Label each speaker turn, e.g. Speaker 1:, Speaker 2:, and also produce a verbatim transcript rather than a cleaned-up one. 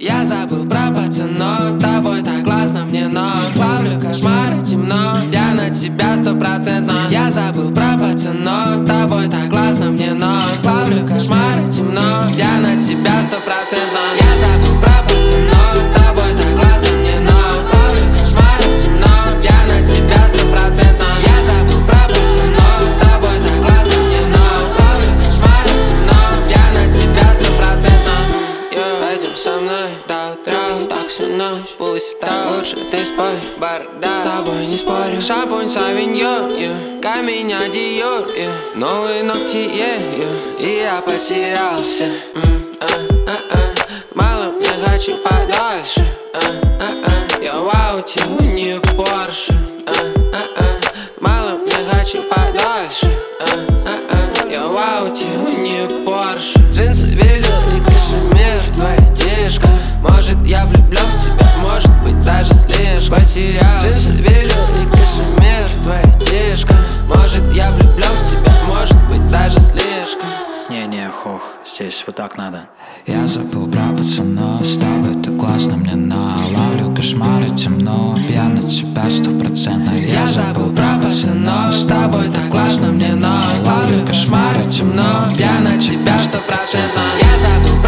Speaker 1: Я забыл про пацанов, с тобой так классно мне, но ловлю кошмары, темно, я на тебя стопроцентно. Я забыл про пацанов, с тобой так классно мне, но ловлю кошмары, темно, я на тебя стопроцентно. Я забыл про пацанов, с тобой так классно мне, но ловлю кошмары, темно, я на тебя стопроцентно. Я забыл про пацанов, с тобой так классно мне, но ловлю кошмары, темно, я на тебя стопроцентно. Пойдем со мной до утра, так всю ночь, пусть так. Лучше ты спой, бардак, с тобой не спорю. Шампунь Савиньон, yeah. Камень Диор, yeah. Новые ногти, yeah, yeah. И я потерялся. mm, а, а, а. Мало мне, хочу подальше. а, а, а. Я в ауте, у нее Порше. а, а, а. Мало мне, хочу подальше. а, а, а. Я в ауте, у нее Порше. Джинсы, велюры, крыша, мертвая тишка. Может, я влюблен в тебя, может быть, даже слишком. Потерялся. Джинсы, велюры, крыша, мертвая тишка. Может, я влюблен в тебя, может быть, даже слишком.
Speaker 2: Не-не, хох, здесь вот так надо.
Speaker 3: Я забыл про пацанов, с тобой так классно мне, но ловлю кошмары, темно, я на тебя стопроцентно.
Speaker 1: Я забыл про пацанов, с тобой так классно мне, но ловлю кошмары, темно, я на тебя стопроцентно. Я забыл про